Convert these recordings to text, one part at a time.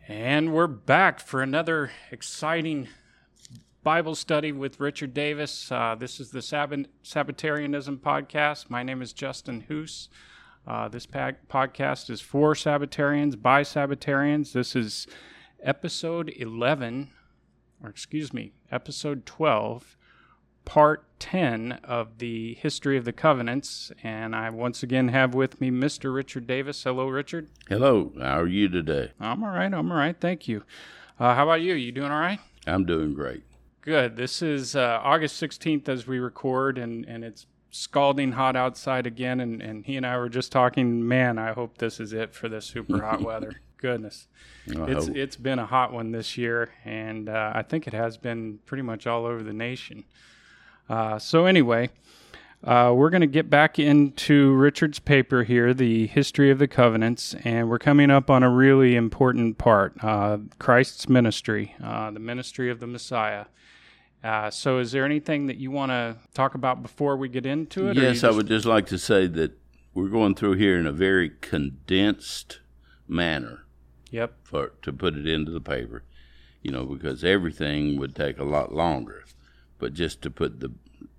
And we're back for another exciting Bible study with Richard Davis. This is the Sabbatarianism podcast. My name is Justin Hoos. This podcast is for Sabbatarians, by Sabbatarians. This is episode 12, part 10 of the History of the Covenants. And I once again have with me Mr. Richard Davis. Hello, Richard. Hello. How are you today? I'm all right. Thank you. How about you? You doing all right? I'm doing great. Good. This is August 16th as we record, and it's scalding hot outside again. And he and I were just talking, man, I hope this is it for this super hot weather. Goodness. It's been a hot one this year, and I think it has been pretty much all over the nation. So anyway, we're going to get back into Richard's paper here, the History of the Covenants, and we're coming up on a really important part, Christ's ministry, the ministry of the Messiah. So is there anything that you want to talk about before we get into it? Yes, I would just like to say that we're going through here in a very condensed manner. Yep. To put it into the paper, because everything would take a lot longer. But just to put the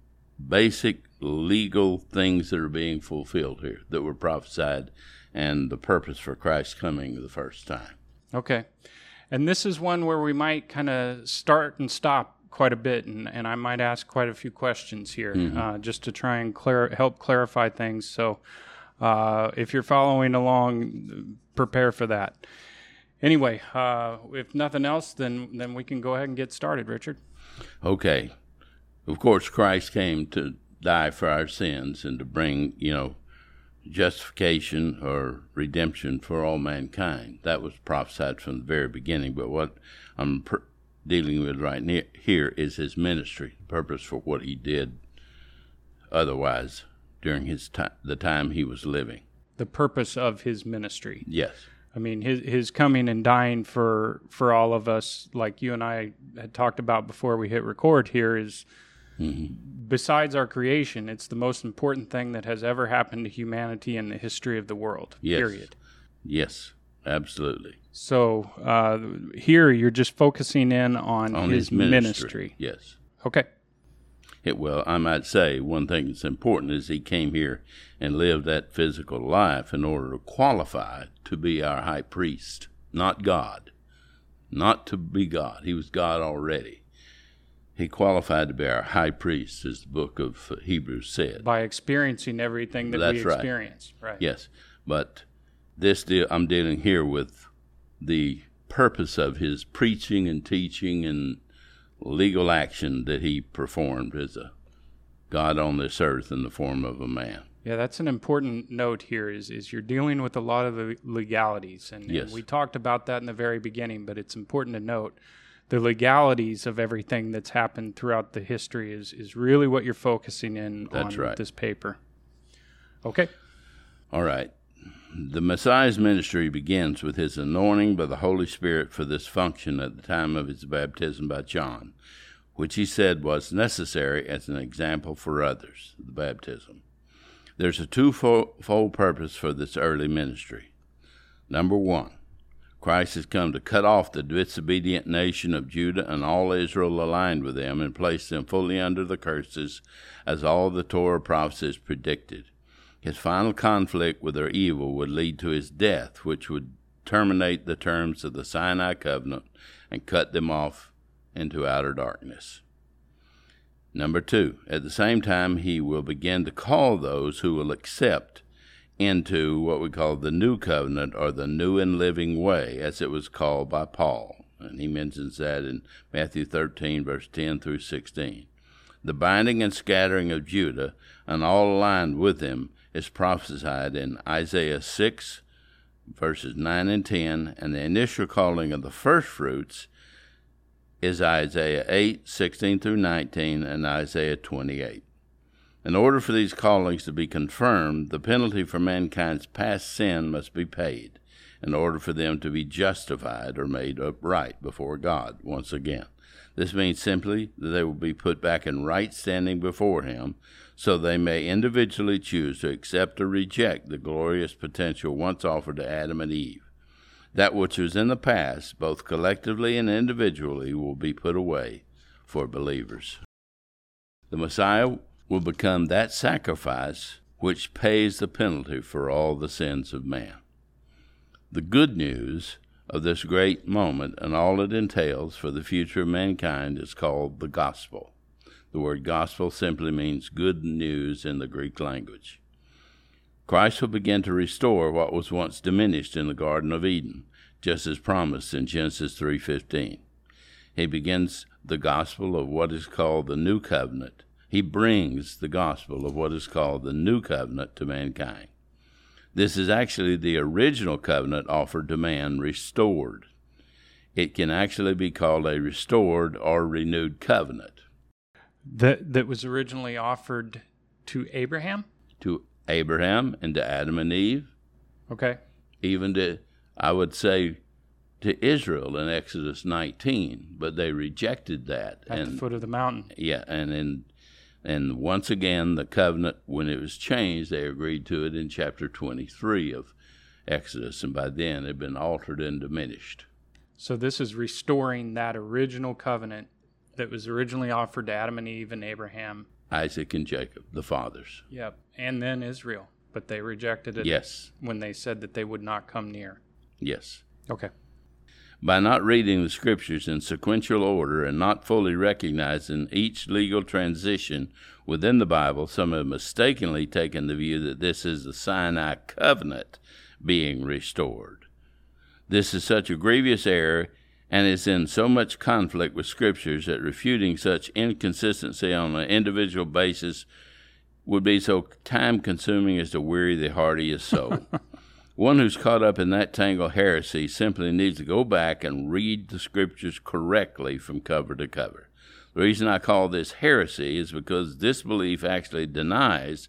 basic legal things that are being fulfilled here, that were prophesied, and the purpose for Christ coming the first time. Okay. And this is one where we might kind of start and stop quite a bit, and I might ask quite a few questions here, just to try and help clarify things. So if you're following along, prepare for that. Anyway, if nothing else, then we can go ahead and get started, Richard. Okay. Of course, Christ came to die for our sins and to bring, justification or redemption for all mankind. That was prophesied from the very beginning. But what I'm dealing with right here is his ministry, the purpose for what he did otherwise during the time he was living. The purpose of his ministry. Yes. I mean, his coming and dying for all of us, like you and I had talked about before we hit record here, is besides our creation, it's the most important thing that has ever happened to humanity in the history of the world, period. Yes, absolutely. So here you're just focusing in on his ministry. Yes. Okay. Well, I might say one thing that's important is he came here and lived that physical life in order to qualify to be our high priest, not God. Not to be God. He was God already. He qualified to be our high priest, as the book of Hebrews said. By experiencing everything that we experience. Right. Yes. But I'm dealing here with the purpose of his preaching and teaching and legal action that he performed as a God on this earth in the form of a man. Yeah, that's an important note here is you're dealing with a lot of the legalities. And we talked about that in the very beginning, but it's important to note the legalities of everything that's happened throughout the history is really what you're focusing in on with this paper. Okay. All right. The Messiah's ministry begins with his anointing by the Holy Spirit for this function at the time of his baptism by John, which he said was necessary as an example for others, the baptism. There's a twofold purpose for this early ministry. Number one, Christ has come to cut off the disobedient nation of Judah and all Israel aligned with them and place them fully under the curses, as all the Torah prophecies predicted. His final conflict with their evil would lead to his death, which would terminate the terms of the Sinai covenant and cut them off into outer darkness. Number two, at the same time, he will begin to call those who will accept into what we call the new covenant, or the new and living way, as it was called by Paul. And he mentions that in Matthew 13, verse 10 through 16. The binding and scattering of Judah and all aligned with him is prophesied in Isaiah 6, verses 9 and 10, and the initial calling of the first fruits is Isaiah 8, 16 through 19, and Isaiah 28. In order for these callings to be confirmed, the penalty for mankind's past sin must be paid, in order for them to be justified or made upright before God once again. This means simply that they will be put back in right standing before him, so they may individually choose to accept or reject the glorious potential once offered to Adam and Eve. That which was in the past, both collectively and individually, will be put away for believers. The Messiah will become that sacrifice which pays the penalty for all the sins of man. The good news of this great moment and all it entails for the future of mankind is called the gospel. The word gospel simply means good news in the Greek language. Christ will begin to restore what was once diminished in the Garden of Eden, just as promised in Genesis 3:15. He begins the gospel of what is called the New Covenant. He brings the gospel of what is called the New Covenant to mankind. This is actually the original covenant offered to man, restored. It can actually be called a restored or renewed covenant. That was originally offered to Abraham? To Abraham and to Adam and Eve. Okay. Even to, I would say, to Israel in Exodus 19, but they rejected that. At the foot of the mountain. Yeah, and once again, the covenant, when it was changed, they agreed to it in chapter 23 of Exodus, and by then it had been altered and diminished. So this is restoring that original covenant that was originally offered to Adam and Eve and Abraham. Isaac and Jacob, the fathers. Yep, and then Israel, but they rejected it. Yes. When they said that they would not come near. Yes. Okay. By not reading the scriptures in sequential order and not fully recognizing each legal transition within the Bible, some have mistakenly taken the view that this is the Sinai covenant being restored. This is such a grievous error and is in so much conflict with scriptures that refuting such inconsistency on an individual basis would be so time-consuming as to weary the hardiest soul. One who's caught up in that tangled heresy simply needs to go back and read the scriptures correctly from cover to cover. The reason I call this heresy is because this belief actually denies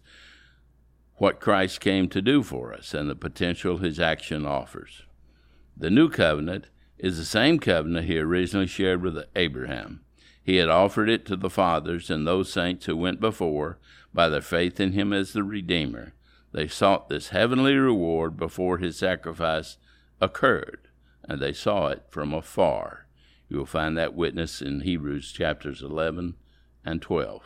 what Christ came to do for us and the potential his action offers. The new covenant is the same covenant he originally shared with Abraham. He had offered it to the fathers and those saints who went before by their faith in him as the Redeemer. They sought this heavenly reward before his sacrifice occurred, and they saw it from afar. You will find that witness in Hebrews chapters 11 and 12.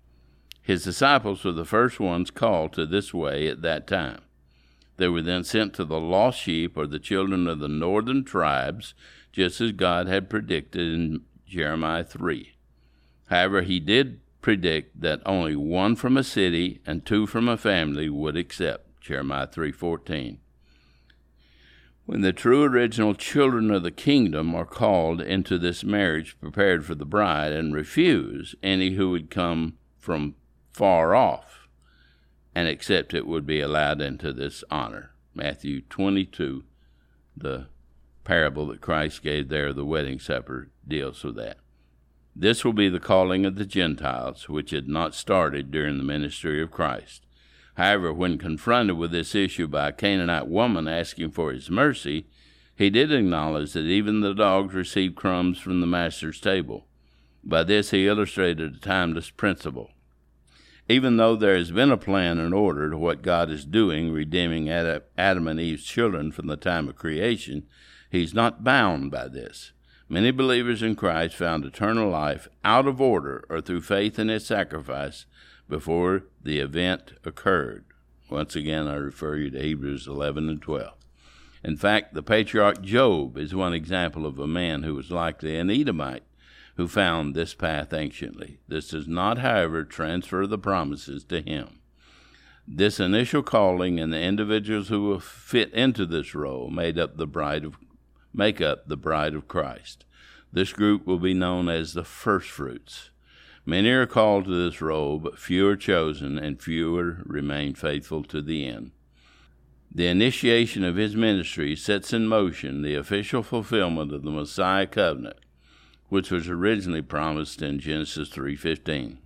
His disciples were the first ones called to this way at that time. They were then sent to the lost sheep, or the children of the northern tribes, just as God had predicted in Jeremiah 3. However, he did predict that only one from a city and two from a family would accept, Jeremiah 3:14. When the true original children of the kingdom are called into this marriage prepared for the bride and refuse, any who would come from far off and accept it would be allowed into this honor. Matthew 22, the parable that Christ gave there, the wedding supper, deals with that. This will be the calling of the Gentiles, which had not started during the ministry of Christ. However, when confronted with this issue by a Canaanite woman asking for his mercy, he did acknowledge that even the dogs receive crumbs from the master's table. By this, he illustrated a timeless principle. Even though there has been a plan and order to what God is doing, redeeming Adam and Eve's children from the time of creation, he's not bound by this. Many believers in Christ found eternal life out of order or through faith in his sacrifice before the event occurred. Once again, I refer you to Hebrews 11 and 12. In fact, the patriarch Job is one example of a man who was likely an Edomite who found this path anciently. This does not, however, transfer the promises to him. This initial calling and the individuals who will fit into this role make up the bride of Christ. This group will be known as the first fruits. Many are called to this role, but few are chosen, and fewer remain faithful to the end. The initiation of his ministry sets in motion the official fulfillment of the Messiah covenant, which was originally promised in Genesis 3:15.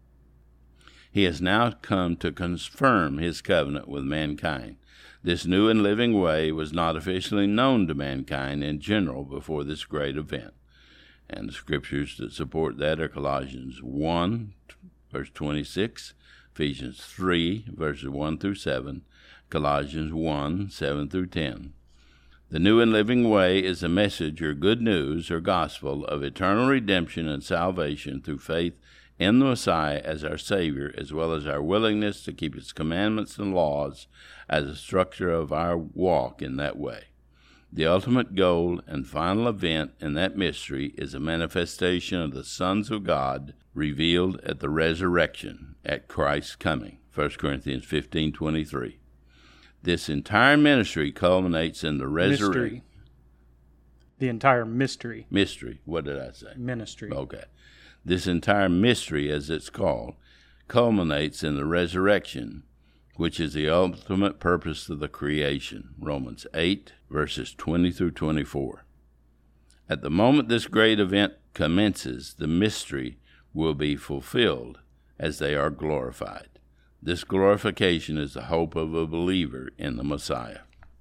He has now come to confirm his covenant with mankind. This new and living way was not officially known to mankind in general before this great event. And the scriptures that support that are Colossians 1, verse 26, Ephesians 3, verses 1 through 7, Colossians 1, 7 through 10. The new and living way is a message or good news or gospel of eternal redemption and salvation through faith in the Messiah as our Savior, as well as our willingness to keep His commandments and laws as a structure of our walk in that way. The ultimate goal and final event in that mystery is a manifestation of the sons of God revealed at the resurrection, at Christ's coming. 1 Corinthians 15:23. This entire ministry culminates in the resurrection. The entire mystery. Mystery. What did I say? Ministry. Okay. This entire mystery, as it's called, culminates in the resurrection, which is the ultimate purpose of the creation. Romans 8, verses 20 through 24. At the moment this great event commences, the mystery will be fulfilled as they are glorified. This glorification is the hope of a believer in the Messiah.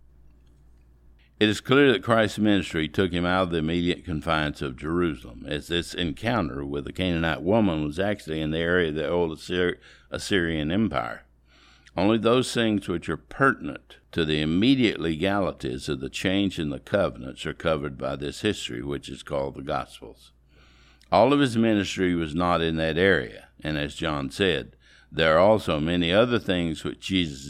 It is clear that Christ's ministry took him out of the immediate confines of Jerusalem, as this encounter with the Canaanite woman was actually in the area of the old Assyrian Empire. Only those things which are pertinent to the immediate legalities of the change in the covenants are covered by this history, which is called the Gospels. All of his ministry was not in that area, and as John said, there are also many other things which Jesus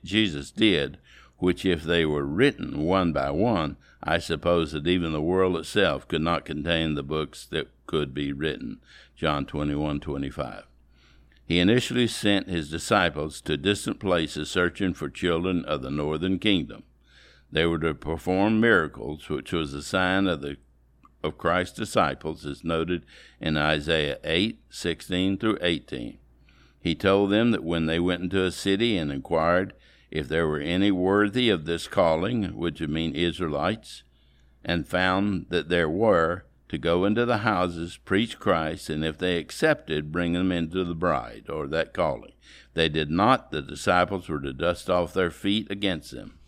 did, which if they were written one by one, I suppose that even the world itself could not contain the books that could be written. John 21:25. He initially sent his disciples to distant places searching for children of the northern kingdom. They were to perform miracles, which was a sign of Christ's disciples, as noted in Isaiah 8:16 through 18. He told them that when they went into a city and inquired if there were any worthy of this calling, which would mean Israelites, and found that there were, to go into the houses, preach Christ, and if they accepted, bring them into the bride, or that calling. If they did not, the disciples were to dust off their feet against them.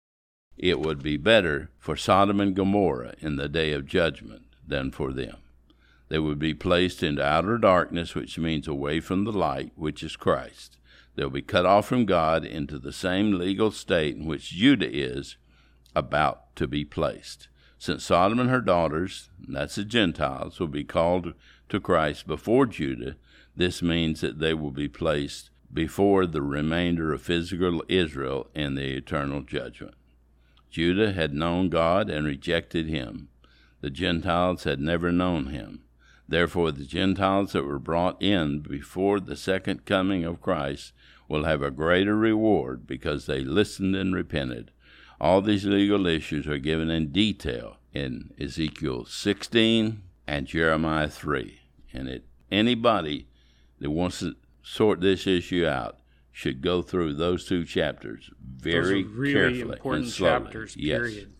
It would be better for Sodom and Gomorrah in the day of judgment than for them. They would be placed into outer darkness, which means away from the light, which is Christ. They'll be cut off from God into the same legal state in which Judah is about to be placed. Since Sodom and her daughters, that's the Gentiles, will be called to Christ before Judah, this means that they will be placed before the remainder of physical Israel in the eternal judgment. Judah had known God and rejected him. The Gentiles had never known him. Therefore, the Gentiles that were brought in before the second coming of Christ will have a greater reward because they listened and repented. All these legal issues are given in detail in Ezekiel 16 and Jeremiah 3. And anybody that wants to sort this issue out should go through those two chapters very really carefully important and slowly. chapters, Yes. period.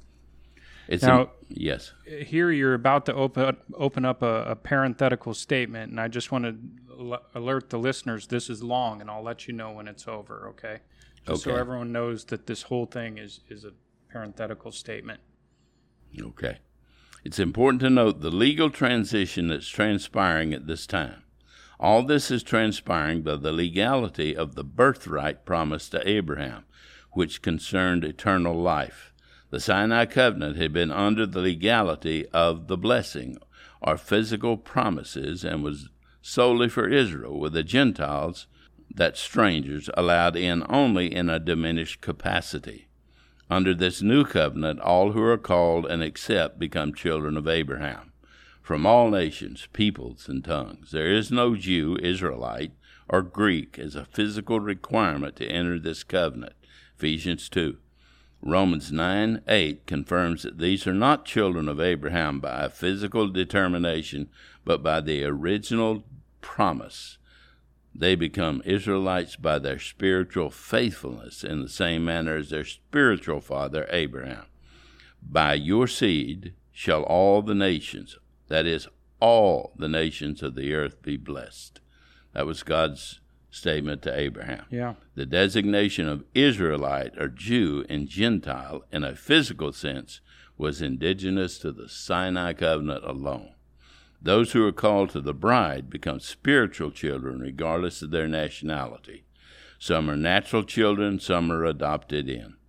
Yes. Here you're about to open up a parenthetical statement, and I just want to alert the listeners this is long, and I'll let you know when it's over, okay? Just so everyone knows that this whole thing is a parenthetical statement. Okay. It's important to note the legal transition that's transpiring at this time. All this is transpiring by the legality of the birthright promised to Abraham, which concerned eternal life. The Sinai covenant had been under the legality of the blessing, or physical promises, and was solely for Israel, with the Gentiles, that strangers, allowed in only in a diminished capacity. Under this new covenant, all who are called and accept become children of Abraham, from all nations, peoples, and tongues. There is no Jew, Israelite, or Greek as a physical requirement to enter this covenant. Ephesians 2. Romans 9:8 confirms that these are not children of Abraham by a physical determination, but by the original promise. They become Israelites by their spiritual faithfulness in the same manner as their spiritual father Abraham. By your seed shall all the nations, that is, all the nations of the earth be blessed. That was God's statement to Abraham. Yeah. The designation of Israelite or Jew and Gentile in a physical sense was indigenous to the Sinai covenant alone. Those who are called to the bride become spiritual children regardless of their nationality. Some are natural children, some are adopted in.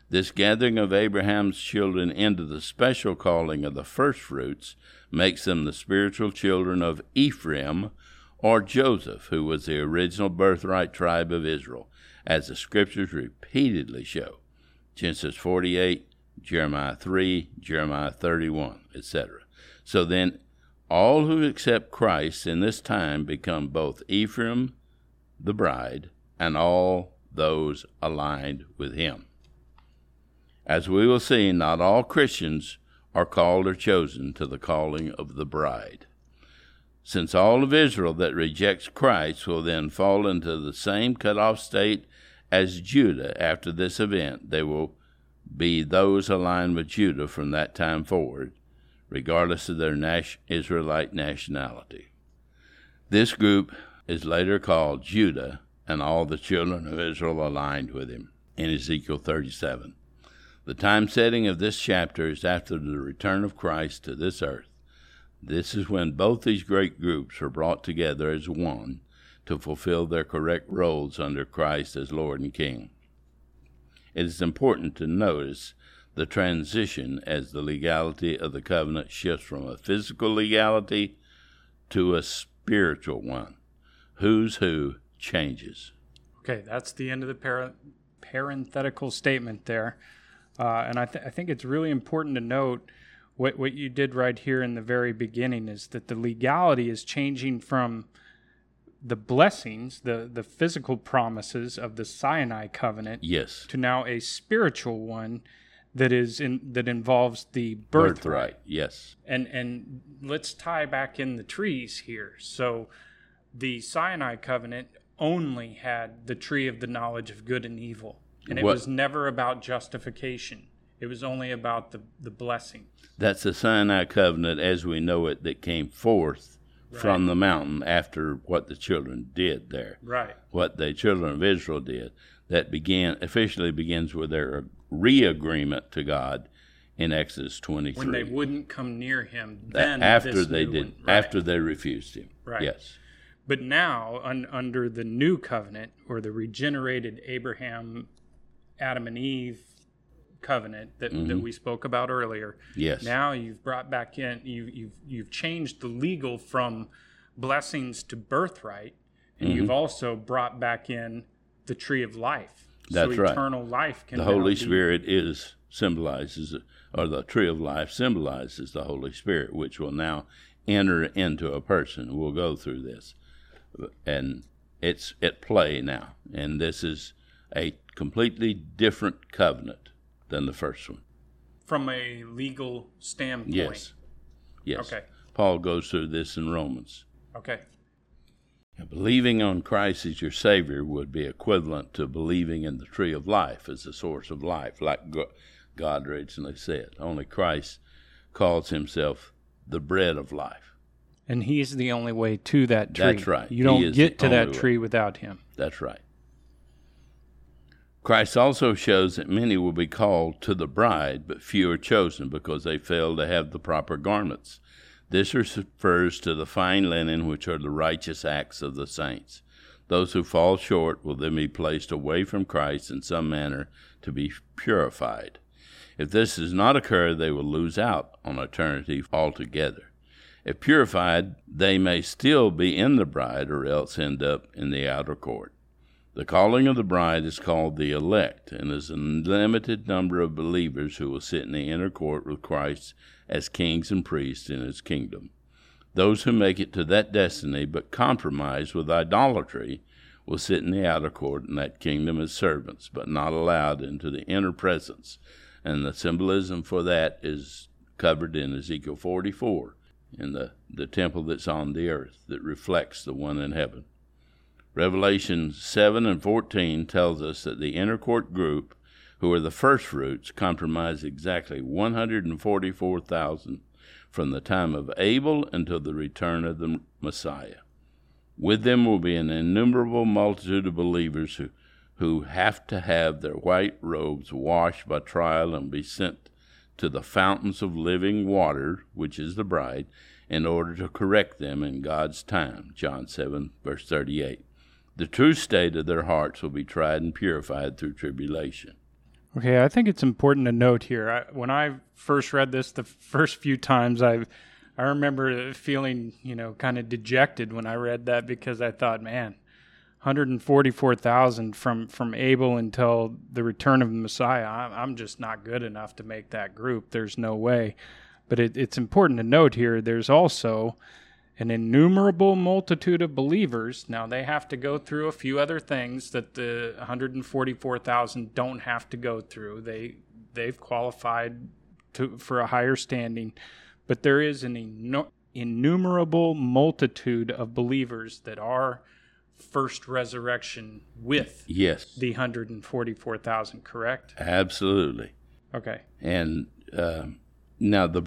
This gathering of Abraham's children into the special calling of the firstfruits makes them the spiritual children of Ephraim or Joseph, who was the original birthright tribe of Israel, as the scriptures repeatedly show. Genesis 48, Jeremiah 3, Jeremiah 31, etc. So then, all who accept Christ in this time become both Ephraim, the bride, and all those aligned with him. As we will see, not all Christians are called or chosen to the calling of the bride. Since all of Israel that rejects Christ will then fall into the same cut-off state as Judah after this event, they will be those aligned with Judah from that time forward, regardless of their Israelite nationality. This group is later called Judah and all the children of Israel aligned with him in Ezekiel 37. The time setting of this chapter is after the return of Christ to this earth. This is when both these great groups are brought together as one to fulfill their correct roles under Christ as Lord and King. It is important to notice the transition as the legality of the covenant shifts from a physical legality to a spiritual one. Who's who changes. Okay, that's the end of the parenthetical statement there. And I think it's really important to note what you did right here in the very beginning is that the legality is changing from the blessings, the physical promises of the Sinai covenant, yes, to now a spiritual one that involves the birthright. Yes. And let's tie back in the trees here. So the Sinai covenant only had the tree of the knowledge of good and evil. And it was never about justification. It was only about the blessing. That's the Sinai covenant as we know it that came forth from the mountain after what the children did there. Right. What the children of Israel did. That officially begins with their re-agreement to God in Exodus 23. When they wouldn't come near him, then after they did, after they refused him. Right. Yes. But now, under the new covenant, or the regenerated Abraham, Adam and Eve covenant that we spoke about earlier. Yes. Now you've brought back in, you've changed the legal from blessings to birthright, and you've also brought back in the tree of life. That's so right. Eternal life can. The Holy Spirit symbolizes, or the tree of life symbolizes the Holy Spirit, which will now enter into a person. We'll go through this, and it's at play now, and this is a completely different covenant than the first one. From a legal standpoint. Yes. Okay. Paul goes through this in Romans. Okay. Believing on Christ as your Savior would be equivalent to believing in the tree of life as the source of life, like God originally said. Only Christ calls himself the bread of life. And he's the only way to that tree. That's right. You don't get to that tree without him. That's right. Christ also shows that many will be called to the bride, but few are chosen because they fail to have the proper garments. This refers to the fine linen, which are the righteous acts of the saints. Those who fall short will then be placed away from Christ in some manner to be purified. If this does not occur, they will lose out on eternity altogether. If purified, they may still be in the bride or else end up in the outer court. The calling of the bride is called the elect, and is a limited number of believers who will sit in the inner court with Christ as kings and priests in his kingdom. Those who make it to that destiny but compromise with idolatry will sit in the outer court in that kingdom as servants, but not allowed into the inner presence. And the symbolism for that is covered in Ezekiel 44, in the temple that's on the earth that reflects the one in heaven. Revelation 7 and 14 tells us that the inner court group, who are the first fruits, comprise exactly 144,000 from the time of Abel until the return of the Messiah. With them will be an innumerable multitude of believers who have to have their white robes washed by trial and be sent to the fountains of living water, which is the bride, in order to correct them in God's time. John 7, verse 38. The true state of their hearts will be tried and purified through tribulation. Okay, I think it's important to note here. When I first read this the first few times, I remember feeling, kind of dejected when I read that, because I thought, man, 144,000 from Abel until the return of the Messiah. I'm just not good enough to make that group. There's no way. But it's important to note here, there's also an innumerable multitude of believers. Now, they have to go through a few other things that the 144,000 don't have to go through. They've qualified for a higher standing. But there is an innumerable multitude of believers that are first resurrection with Yes. the 144,000, correct? Absolutely. Okay. And now the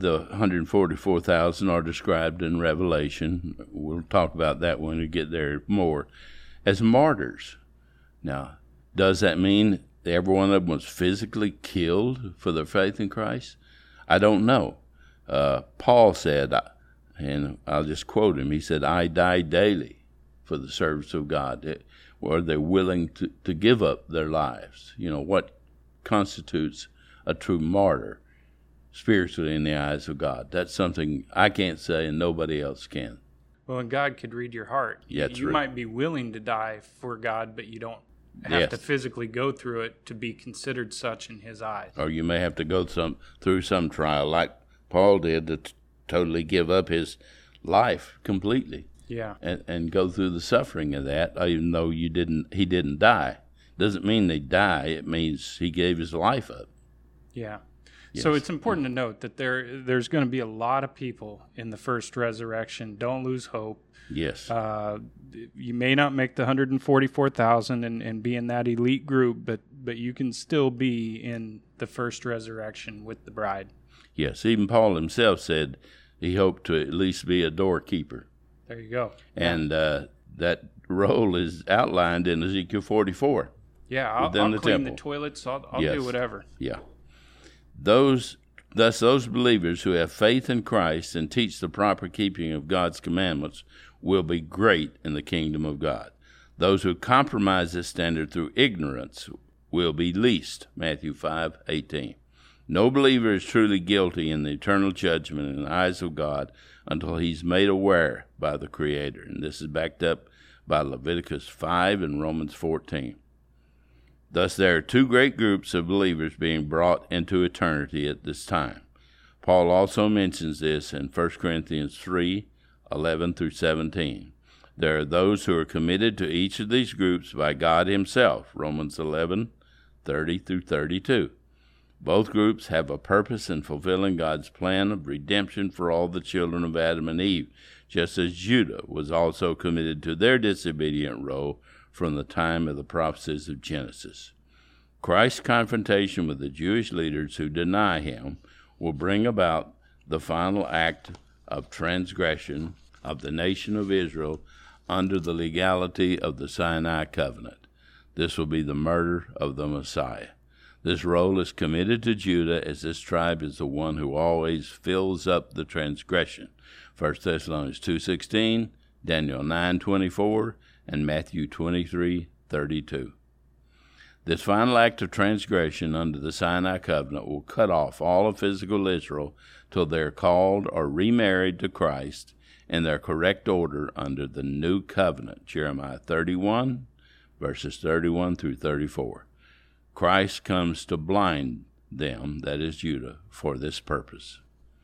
144,000 are described in Revelation. We'll talk about that when we get there more, as martyrs. Now, does that mean every one of them was physically killed for their faith in Christ? I don't know. Paul said, and I'll just quote him, he said, "I die daily for the service of God." Were they willing to give up their lives? What constitutes a true martyr spiritually in the eyes of God? That's something I can't say and nobody else can. Well, and God could read your heart. Yeah, you might be willing to die for God, but you don't have to physically go through it to be considered such in his eyes. Or you may have to go through some trial like Paul did to totally give up his life completely. Yeah. And go through the suffering of that, even though he didn't die. Doesn't mean they die. It means he gave his life up. Yeah. Yes. So it's important to note that there's going to be a lot of people in the first resurrection. Don't lose hope. Yes. You may not make the 144,000 and be in that elite group, but you can still be in the first resurrection with the bride. Yes. Even Paul himself said he hoped to at least be a doorkeeper. There you go. And that role is outlined in Ezekiel 44. Yeah, I'll clean the toilets. I'll do whatever. Yeah. Thus those believers who have faith in Christ and teach the proper keeping of God's commandments will be great in the kingdom of God. Those who compromise this standard through ignorance will be least. Matthew 5:18. No believer is truly guilty in the eternal judgment in the eyes of God until he's made aware by the Creator. And this is backed up by Leviticus 5 and Romans 14. Thus, there are two great groups of believers being brought into eternity at this time. Paul also mentions this in 1 Corinthians 3:11 through 17. There are those who are committed to each of these groups by God himself, Romans 11:30 through 32. Both groups have a purpose in fulfilling God's plan of redemption for all the children of Adam and Eve, just as Judah was also committed to their disobedient role from the time of the prophecies of Genesis. Christ's confrontation with the Jewish leaders who deny him will bring about the final act of transgression of the nation of Israel under the legality of the Sinai covenant. This will be the murder of the Messiah. This role is committed to Judah, as this tribe is the one who always fills up the transgression. 1 Thessalonians 2:16, Daniel 9:24, and Matthew 23:32. This final act of transgression under the Sinai covenant will cut off all of physical Israel till they are called or remarried to Christ in their correct order under the new covenant. Jeremiah 31, verses 31 through 34. Christ comes to blind them, that is Judah, for this purpose.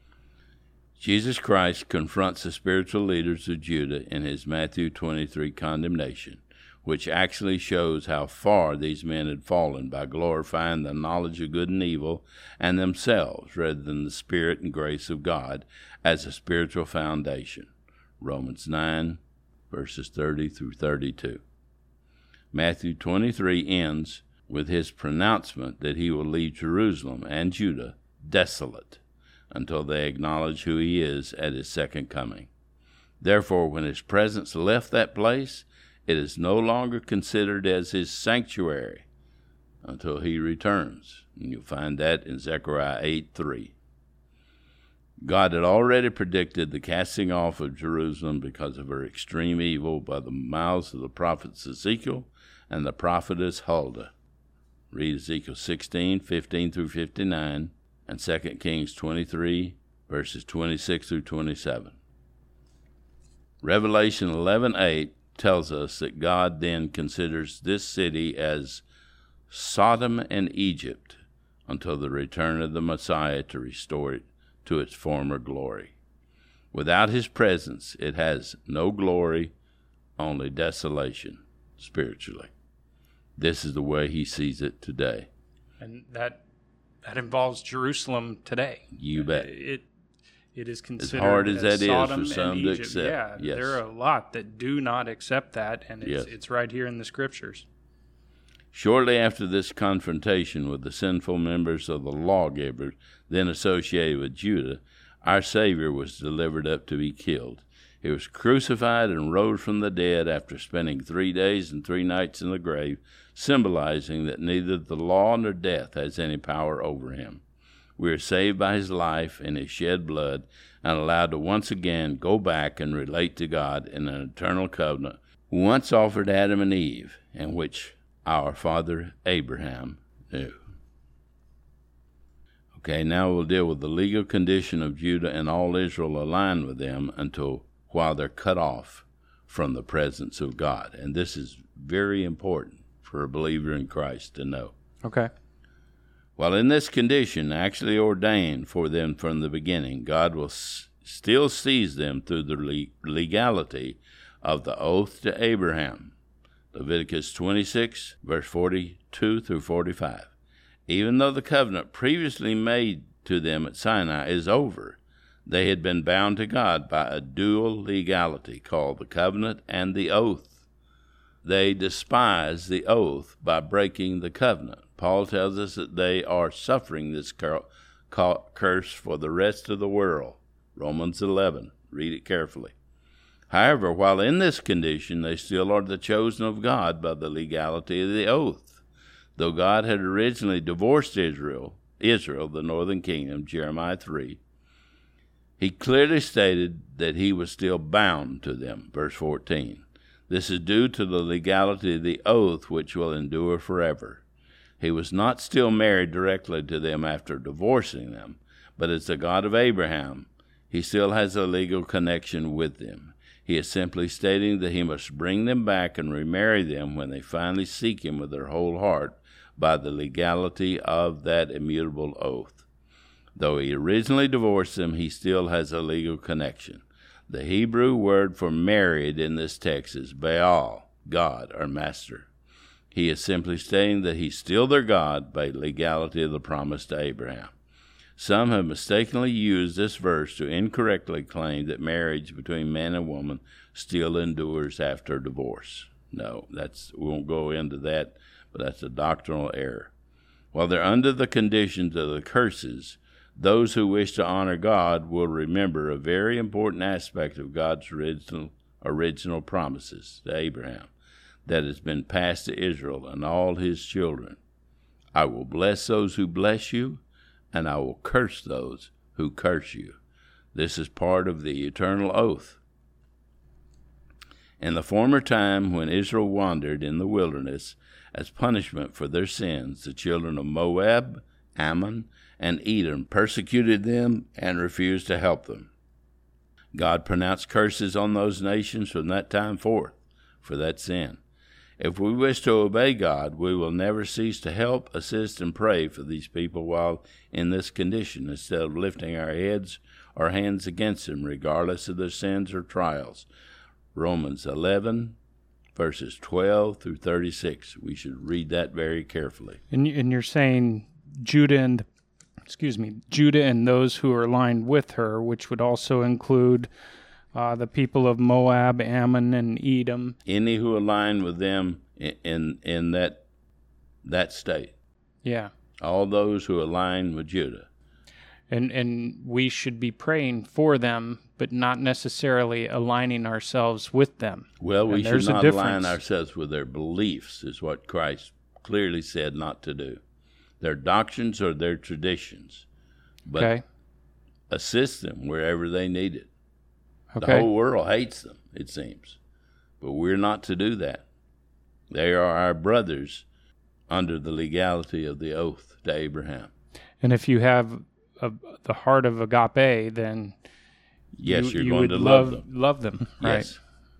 Jesus Christ confronts the spiritual leaders of Judah in his Matthew 23 condemnation, which actually shows how far these men had fallen by glorifying the knowledge of good and evil and themselves rather than the Spirit and grace of God as a spiritual foundation. Romans 9, verses 30 through 32. Matthew 23 ends with his pronouncement that he will leave Jerusalem and Judah desolate until they acknowledge who he is at his second coming. Therefore, when his presence left that place, it is no longer considered as his sanctuary until he returns. And you'll find that in Zechariah 8:3. God had already predicted the casting off of Jerusalem because of her extreme evil by the mouths of the prophets Ezekiel and the prophetess Huldah. Read Ezekiel 16, 15 through 59, and 2 Kings 23, verses 26 through 27. Revelation 11:8 tells us that God then considers this city as Sodom and Egypt until the return of the Messiah to restore it to its former glory. Without his presence, it has no glory, only desolation spiritually. This is the way he sees it today. And that involves Jerusalem today. You bet. It is considered, as hard as that Sodom is for some and to Egypt. accept. Yeah, Yes. there are a lot that do not accept that, and Yes. it's right here in the Scriptures. Shortly after this confrontation with the sinful members of the lawgivers then associated with Judah, our Savior was delivered up to be killed. He was crucified and rose from the dead after spending 3 days and 3 nights in the grave, symbolizing that neither the law nor death has any power over him. We are saved by his life and his shed blood and allowed to once again go back and relate to God in an eternal covenant once offered Adam and Eve, and which our father Abraham knew. Okay, now we'll deal with the legal condition of Judah and all Israel aligned with them while they're cut off from the presence of God. And this is very important for a believer in Christ to know. Okay. While in this condition, actually ordained for them from the beginning, God will still seize them through the legality of the oath to Abraham. Leviticus 26, verse 42 through 45. Even though the covenant previously made to them at Sinai is over, they had been bound to God by a dual legality called the covenant and the oath. They despise the oath by breaking the covenant. Paul tells us that they are suffering this curse for the rest of the world. Romans 11. Read it carefully. However, while in this condition, they still are the chosen of God by the legality of the oath. Though God had originally divorced Israel, the northern kingdom, Jeremiah 3, he clearly stated that he was still bound to them, verse 14. This is due to the legality of the oath which will endure forever. He was not still married directly to them after divorcing them, but as the God of Abraham, he still has a legal connection with them. He is simply stating that he must bring them back and remarry them when they finally seek him with their whole heart by the legality of that immutable oath. Though he originally divorced them, he still has a legal connection. The Hebrew word for married in this text is Baal, God or master. He is simply stating that he's still their God by legality of the promise to Abraham. Some have mistakenly used this verse to incorrectly claim that marriage between man and woman still endures after divorce. No, we won't go into that, but that's a doctrinal error. While they're under the conditions of the curses, those who wish to honor God will remember a very important aspect of God's original promises to Abraham that has been passed to Israel and all his children. I will bless those who bless you, and I will curse those who curse you. This is part of the eternal oath. In the former time when Israel wandered in the wilderness as punishment for their sins, the children of Moab, Ammon, and Edom persecuted them and refused to help them. God pronounced curses on those nations from that time forth for that sin. If we wish to obey God, we will never cease to help, assist, and pray for these people while in this condition, instead of lifting our heads or hands against them, regardless of their sins or trials. Romans 11, verses 12 through 36. We should read that very carefully. And you're saying Judah and those who are aligned with her, which would also include the people of Moab, Ammon, and Edom. Any who align with them in that state. Yeah. All those who align with Judah. And we should be praying for them, but not necessarily aligning ourselves with them. Well, we should not align ourselves with their beliefs, is what Christ clearly said not to do. Their doctrines or their traditions. But assist them wherever they need it. Okay. The whole world hates them, it seems. But we're not to do that. They are our brothers under the legality of the oath to Abraham. And if you have the heart of agape, then yes, you're you going would to love them, right? Yes.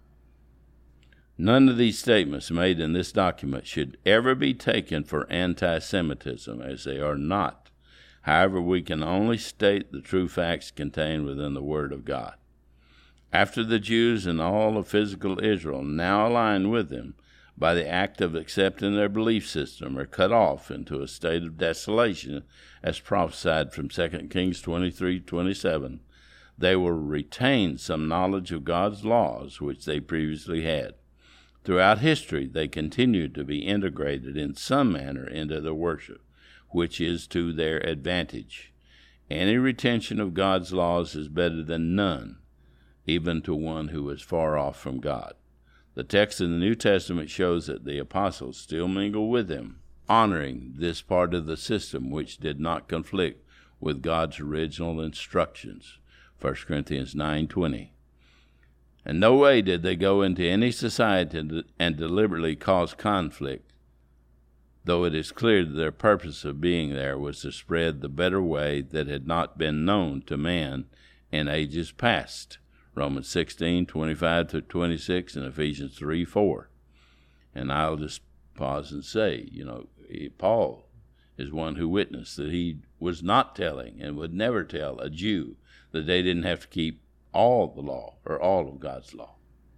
None of these statements made in this document should ever be taken for anti-Semitism, as they are not. However, we can only state the true facts contained within the Word of God. After the Jews and all of physical Israel, now aligned with them, by the act of accepting their belief system, are cut off into a state of desolation, as prophesied from 2 Kings 23:27, they will retain some knowledge of God's laws which they previously had. Throughout history, they continued to be integrated in some manner into their worship, which is to their advantage. Any retention of God's laws is better than none, even to one who is far off from God. The text in the New Testament shows that the apostles still mingle with him, honoring this part of the system which did not conflict with God's original instructions. 1 Corinthians 9:20. In no way did they go into any society and deliberately cause conflict, though it is clear that their purpose of being there was to spread the better way that had not been known to man in ages past. Romans 16:25-26 and Ephesians 3:4. And I'll just pause and say, Paul is one who witnessed that he was not telling and would never tell a Jew that they didn't have to keep all the law or all of God's law.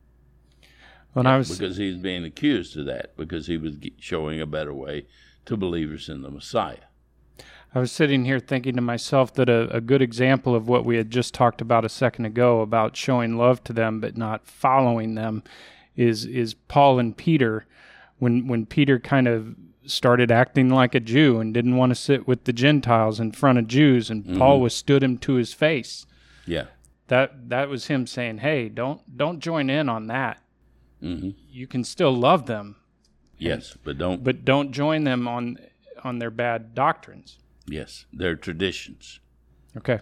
Because he was being accused of that, because he was showing a better way to believers in the Messiah. I was sitting here thinking to myself that a good example of what we had just talked about a second ago, about showing love to them but not following them, is Paul and Peter. When Peter kind of started acting like a Jew and didn't want to sit with the Gentiles in front of Jews, and Paul withstood him to his face. Yeah. That was him saying, "Hey, don't join in on that. Mm-hmm. You can still love them, yes, but don't join them on their bad doctrines." Yes, their traditions. Okay.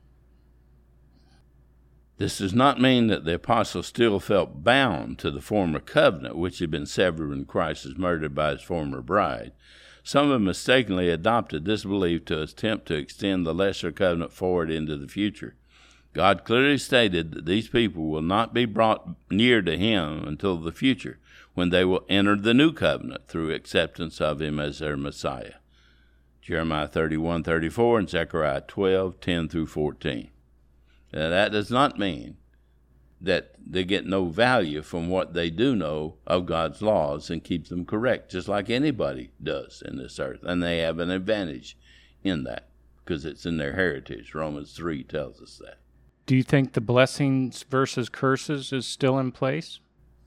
This does not mean that the apostles still felt bound to the former covenant, which had been severed when Christ was murdered by his former bride. Some have mistakenly adopted this belief to attempt to extend the lesser covenant forward into the future. God clearly stated that these people will not be brought near to him until the future, when they will enter the new covenant through acceptance of him as their Messiah. Jeremiah 31:34 and Zechariah 12:10-14. Now, that does not mean that they get no value from what they do know of God's laws and keep them correct, just like anybody does in this earth. And they have an advantage in that because it's in their heritage. Romans 3 tells us that. Do you think the blessings versus curses is still in place?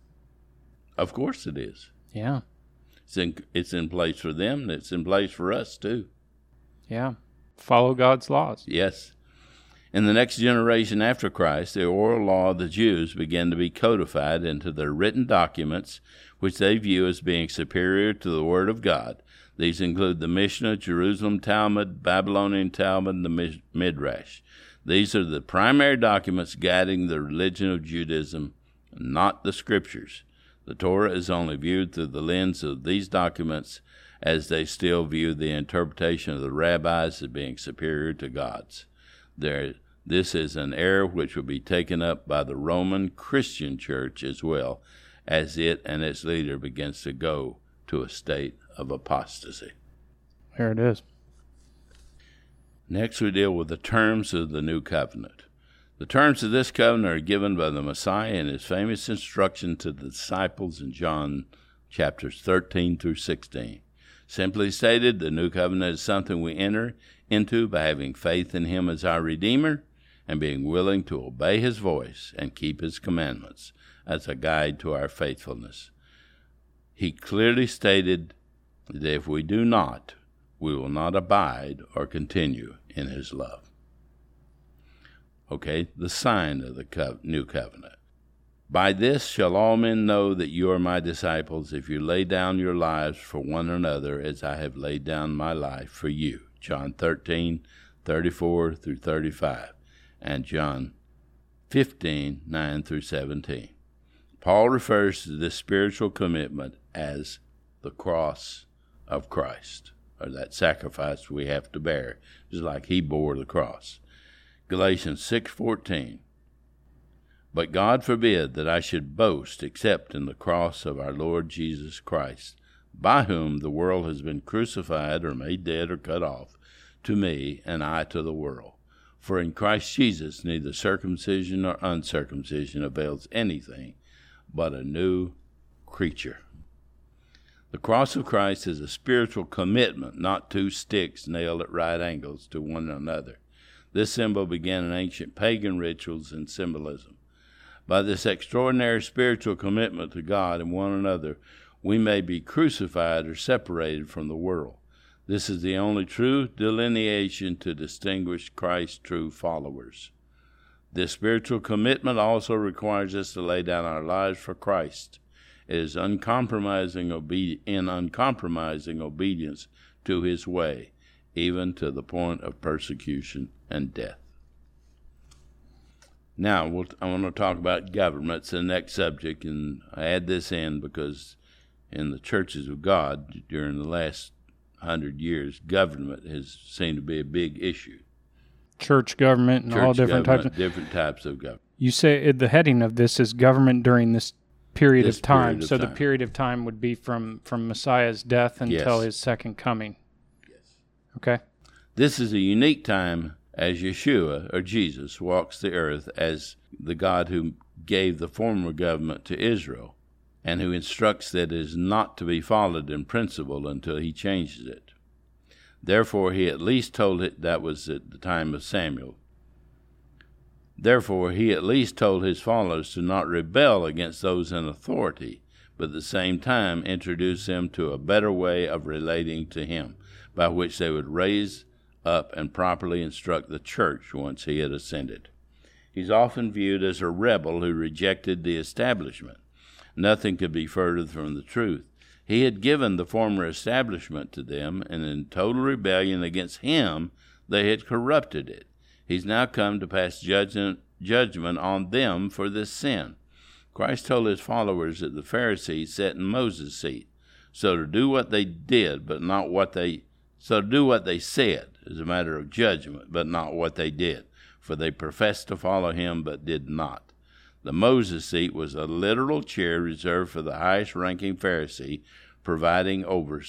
Of course it is. Yeah. It's in place for them, and it's in place for us too. Yeah. Follow God's laws. Yes. In the next generation after Christ, the oral law of the Jews began to be codified into their written documents, which they view as being superior to the Word of God. These include the Mishnah, Jerusalem Talmud, Babylonian Talmud, and the Midrash. These are the primary documents guiding the religion of Judaism, not the Scriptures. The Torah is only viewed through the lens of these documents, as they still view the interpretation of the rabbis as being superior to God's. This is an error which will be taken up by the Roman Christian Church as well, as it and its leader begins to go to a state of apostasy. There it is. Next, we deal with the terms of the new covenant. The terms of this covenant are given by the Messiah in his famous instruction to the disciples in John chapters 13-16. Simply stated, the new covenant is something we enter into by having faith in him as our Redeemer and being willing to obey his voice and keep his commandments as a guide to our faithfulness. He clearly stated that if we do not, we will not abide or continue in his love. Okay, the sign of the new covenant. By this shall all men know that you are my disciples, if you lay down your lives for one another, as I have laid down my life for you. John 13:34-35, and John 15:9-17. Paul refers to this spiritual commitment as the cross of Christ, or that sacrifice we have to bear, just like he bore the cross. Galatians 6:14. But God forbid that I should boast except in the cross of our Lord Jesus Christ, by whom the world has been crucified or made dead or cut off, to me and I to the world. For in Christ Jesus neither circumcision nor uncircumcision avails anything, but a new creature. The cross of Christ is a spiritual commitment, not two sticks nailed at right angles to one another. This symbol began in ancient pagan rituals and symbolism. By this extraordinary spiritual commitment to God and one another, we may be crucified or separated from the world. This is the only true delineation to distinguish Christ's true followers. This spiritual commitment also requires us to lay down our lives for Christ. It is in uncompromising obedience to his way, even to the point of persecution and death. Now, I want to talk about governments, the next subject, and I add this in because in the churches of God during the last 100 years, government has seemed to be a big issue. Church government and all different types of government. You say the heading of this is government during this period of time. So the period of time would be from Messiah's death until his second coming. Yes. Okay. This is a unique time as Yeshua, or Jesus, walks the earth as the God who gave the former government to Israel and who instructs that it is not to be followed in principle until he changes it. Therefore, he at least told it that was at the time of Samuel. Therefore, he at least told his followers to not rebel against those in authority, but at the same time introduce them to a better way of relating to him, by which they would raise up and properly instruct the church once he had ascended. He's often viewed as a rebel who rejected the establishment. Nothing could be further from the truth. He had given the former establishment to them, and in total rebellion against him, they had corrupted it. He's now come to pass judgment on them for this sin. Christ told his followers that the Pharisees sat in Moses' seat, so to do what they did, but not what they said is a matter of judgment, but not what they did, for they professed to follow him, but did not. The Moses seat was a literal chair reserved for the highest-ranking Pharisee, presiding over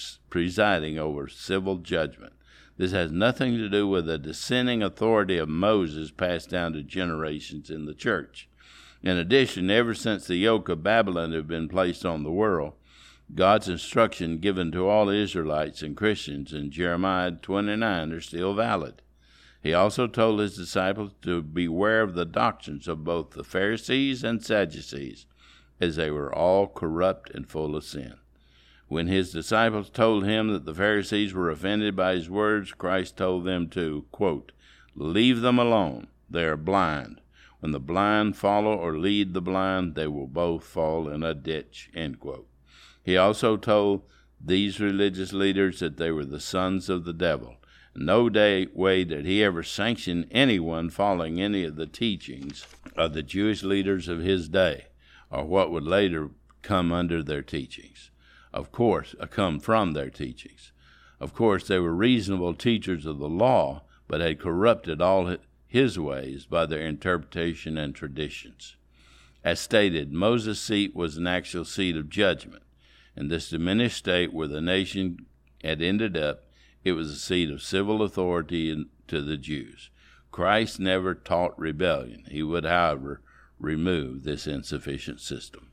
civil judgment. This has nothing to do with the descending authority of Moses passed down to generations in the church. In addition, ever since the yoke of Babylon had been placed on the world, God's instruction given to all Israelites and Christians in Jeremiah 29 are still valid. He also told his disciples to beware of the doctrines of both the Pharisees and Sadducees, as they were all corrupt and full of sin. When his disciples told him that the Pharisees were offended by his words, Christ told them to, quote, "Leave them alone. They are blind. When the blind follow or lead the blind, they will both fall in a ditch," end quote. He also told these religious leaders that they were the sons of the devil. No way did he ever sanction anyone following any of the teachings of the Jewish leaders of his day, or what would later come under their teachings. Come from their teachings. Of course, they were reasonable teachers of the law, but had corrupted all his ways by their interpretation and traditions. As stated, Moses' seat was an actual seat of judgment. In this diminished state where the nation had ended up, it was a seat of civil authority to the Jews. Christ never taught rebellion. He would, however, remove this insufficient system.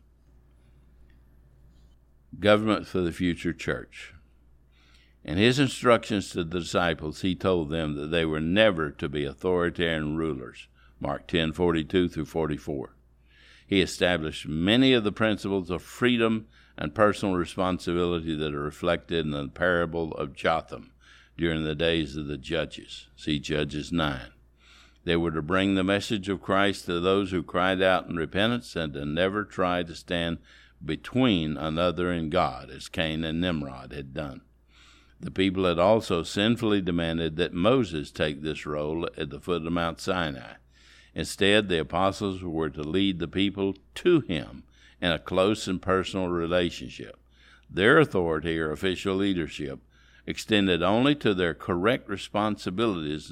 Government for the future church. In his instructions to the disciples, he told them that they were never to be authoritarian rulers, Mark 10:42 through 44. He established many of the principles of freedom and personal responsibility that are reflected in the parable of Jotham during the days of the judges. See Judges 9. They were to bring the message of Christ to those who cried out in repentance and to never try to stand between another and God, as Cain and Nimrod had done. The people had also sinfully demanded that Moses take this role at the foot of Mount Sinai. Instead, the apostles were to lead the people to him in a close and personal relationship. Their authority or official leadership extended only to their correct responsibilities,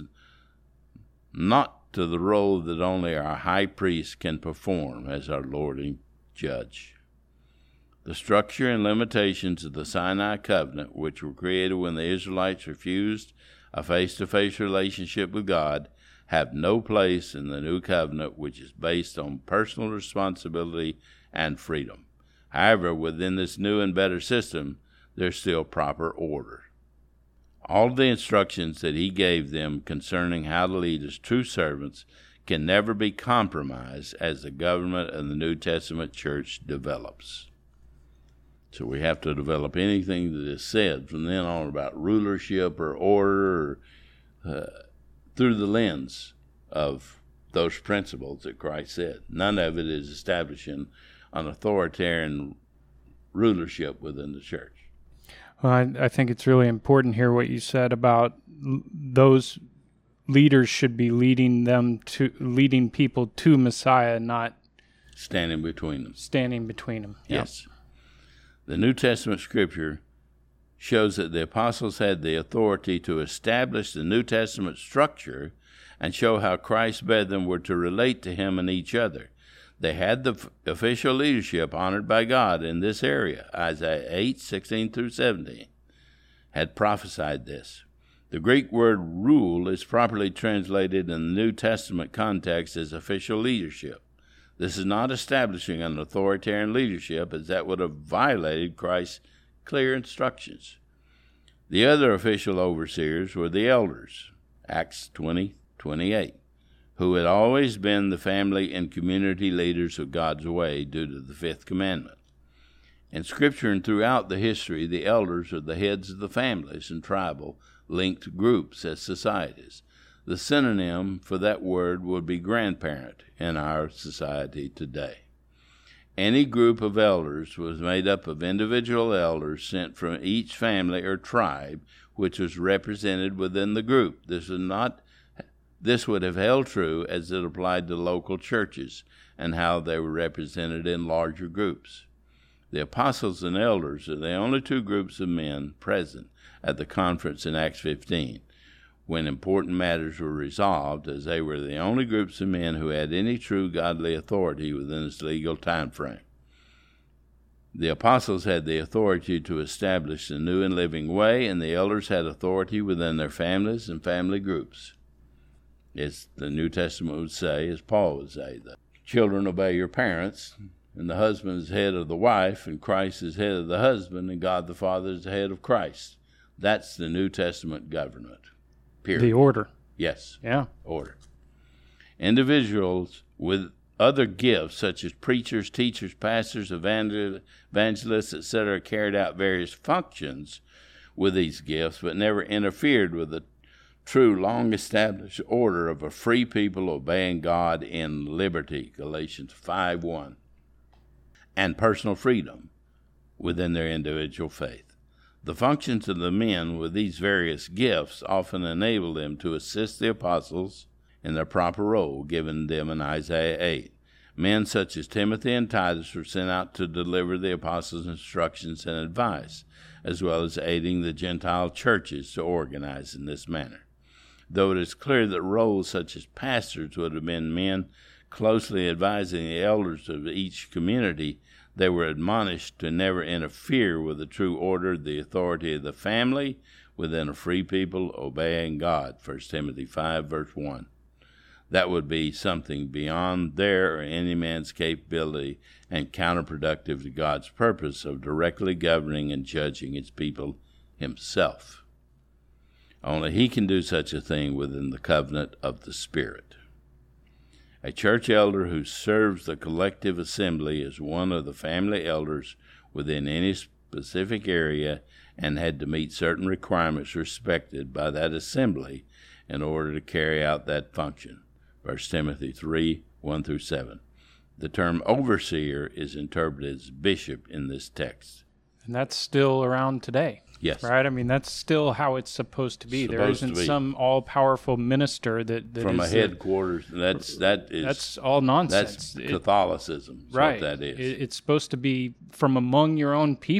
not to the role that only our high priest can perform as our Lord and Judge. The structure and limitations of the Sinai covenant, which were created when the Israelites refused a face-to-face relationship with God, have no place in the new covenant, which is based on personal responsibility and freedom. However, within this new and better system, there's still proper order. All the instructions that he gave them concerning how to lead as true servants can never be compromised as the government of the New Testament church develops. So we have to develop anything that is said from then on about rulership or order through the lens of those principles that Christ said. None of it is establishing an authoritarian rulership within the church. Well, I think it's really important here what you said about those leaders should be leading people to Messiah, not standing between them. Yes. The New Testament scripture shows that the apostles had the authority to establish the New Testament structure and show how Christ bade them were to relate to him and each other. They had the official leadership honored by God in this area. Isaiah 8:16-17 had prophesied this. The Greek word rule is properly translated in the New Testament context as official leadership. This is not establishing an authoritarian leadership, as that would have violated Christ's clear instructions. The other official overseers were the elders, Acts 20:28. Who had always been the family and community leaders of God's way due to the fifth commandment. In Scripture and throughout the history, the elders are the heads of the families and tribal linked groups as societies. The synonym for that word would be grandparent in our society today. Any group of elders was made up of individual elders sent from each family or tribe which was represented within the group. This would have held true as it applied to local churches and how they were represented in larger groups. The apostles and elders are the only two groups of men present at the conference in Acts 15, when important matters were resolved, as they were the only groups of men who had any true godly authority within its legal time frame. The apostles had the authority to establish the new and living way, and the elders had authority within their families and family groups. As the New Testament would say, as Paul would say, the children obey your parents, and the husband is head of the wife, and Christ is head of the husband, and God the Father is the head of Christ. That's the New Testament government. Period. The order. Yes. Yeah. Order. Individuals with other gifts, such as preachers, teachers, pastors, evangelists, etc., carried out various functions with these gifts, but never interfered with the true long-established order of a free people obeying God in liberty, Galatians 5:1, and personal freedom within their individual faith. The functions of the men with these various gifts often enable them to assist the apostles in their proper role given them in Isaiah 8. Men such as Timothy and Titus were sent out to deliver the apostles' instructions and advice, as well as aiding the Gentile churches to organize in this manner. Though it is clear that roles such as pastors would have been men closely advising the elders of each community, they were admonished to never interfere with the true order, the authority of the family within a free people obeying God, 1 Timothy 5, verse 1. That would be something beyond their or any man's capability and counterproductive to God's purpose of directly governing and judging his people himself. Only he can do such a thing within the covenant of the Spirit. A church elder who serves the collective assembly is one of the family elders within any specific area and had to meet certain requirements respected by that assembly in order to carry out that function. 1 Timothy 3, 1-7. The term overseer is interpreted as bishop in this text. And that's still around today. Yes. Right? I mean, that's still how it's supposed to be. There isn't some all-powerful minister that from a headquarters. That's all nonsense. That's Catholicism. Right. What that is. It's supposed to be from among your own people.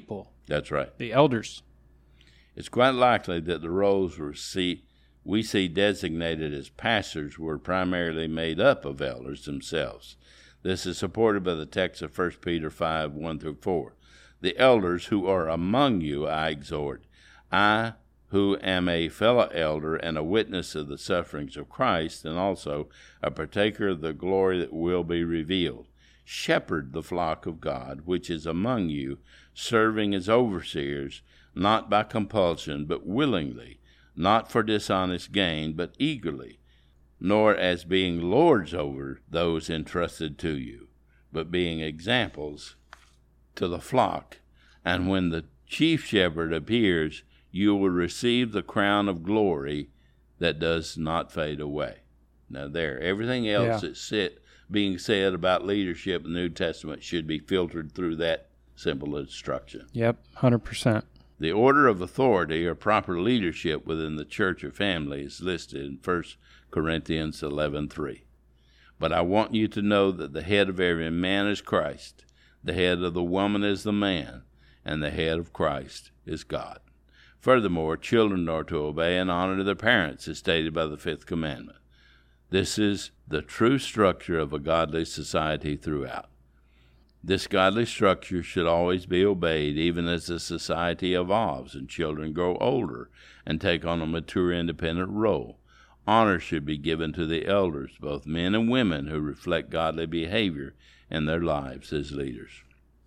That's right. The elders. It's quite likely that the roles we see designated as pastors were primarily made up of elders themselves. This is supported by the text of 1 Peter 5, 1-4. The elders who are among you I exhort, I who am a fellow elder and a witness of the sufferings of Christ, and also a partaker of the glory that will be revealed. Shepherd the flock of God, which is among you, serving as overseers, not by compulsion, but willingly, not for dishonest gain, but eagerly, nor as being lords over those entrusted to you, but being examples to the flock. And when the chief shepherd appears, you will receive the crown of glory that does not fade away. Now there, everything else that's being said about leadership in the New Testament should be filtered through that simple instruction. Yep, 100%. The order of authority or proper leadership within the church or family is listed in 1 Corinthians 11:3. But I want you to know that the head of every man is Christ, the head of the woman is the man, and the head of Christ is God. Furthermore, children are to obey and honor their parents, as stated by the fifth commandment. This is the true structure of a godly society throughout. This godly structure should always be obeyed, even as the society evolves and children grow older and take on a mature, independent role. Honor should be given to the elders, both men and women, who reflect godly behavior in their lives as leaders.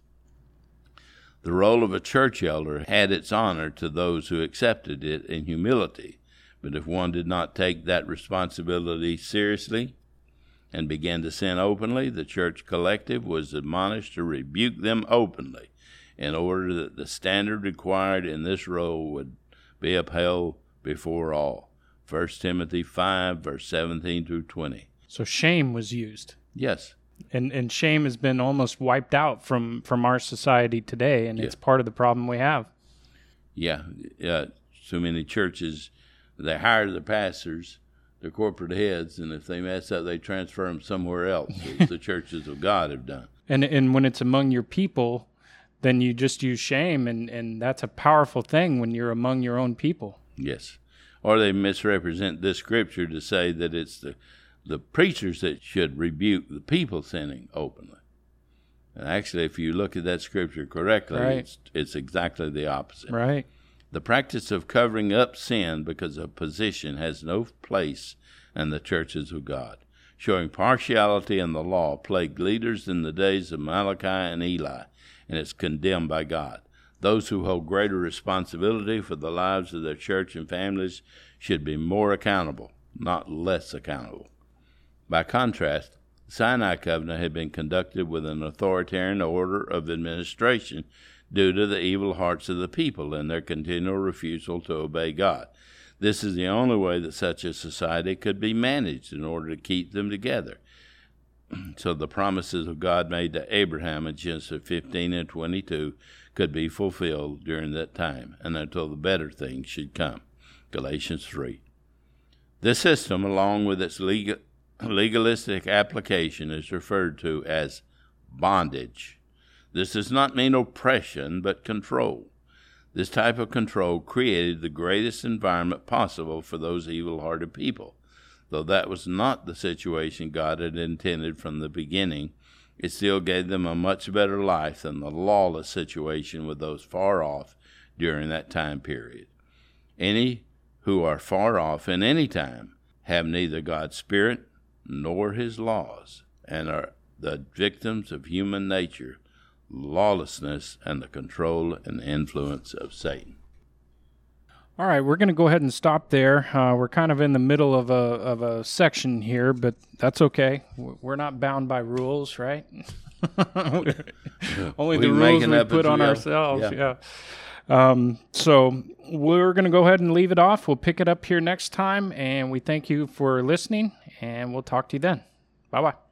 The role of a church elder had its honor to those who accepted it in humility, but if one did not take that responsibility seriously and began to sin openly, the church collective was admonished to rebuke them openly in order that the standard required in this role would be upheld before all. 1 Timothy 5, verse 17-20. So shame was used. Yes. And shame has been almost wiped out from our society today, and it's part of the problem we have. Yeah. So many churches, they hire the pastors, the corporate heads, and if they mess up, they transfer them somewhere else, as the churches of God have done. And when it's among your people, then you just use shame, and that's a powerful thing when you're among your own people. Yes. Or they misrepresent this scripture to say that it's the preachers that should rebuke the people sinning openly. And actually, if you look at that scripture correctly, it's exactly the opposite. Right. The practice of covering up sin because of position has no place in the churches of God. Showing partiality in the law plagued leaders in the days of Malachi and Eli, and it's condemned by God. Those who hold greater responsibility for the lives of their church and families should be more accountable, not less accountable. By contrast, the Sinai Covenant had been conducted with an authoritarian order of administration due to the evil hearts of the people and their continual refusal to obey God. This is the only way that such a society could be managed in order to keep them together. So the promises of God made to Abraham in Genesis 15 and 22 could be fulfilled during that time and until the better things should come. Galatians 3. This system, along with its legalistic application, is referred to as bondage. This does not mean oppression, but control. This type of control created the greatest environment possible for those evil-hearted people. Though that was not the situation God had intended from the beginning, it still gave them a much better life than the lawless situation with those far off during that time period. Any who are far off in any time have neither God's Spirit nor His laws, and are the victims of human nature, lawlessness, and the control and influence of Satan. All right, we're going to go ahead and stop there. We're kind of in the middle of a section here, but that's okay. We're not bound by rules, right? Only the rules we put on ourselves. Yeah. So we're going to go ahead and leave it off. We'll pick it up here next time, and we thank you for listening, and we'll talk to you then. Bye-bye.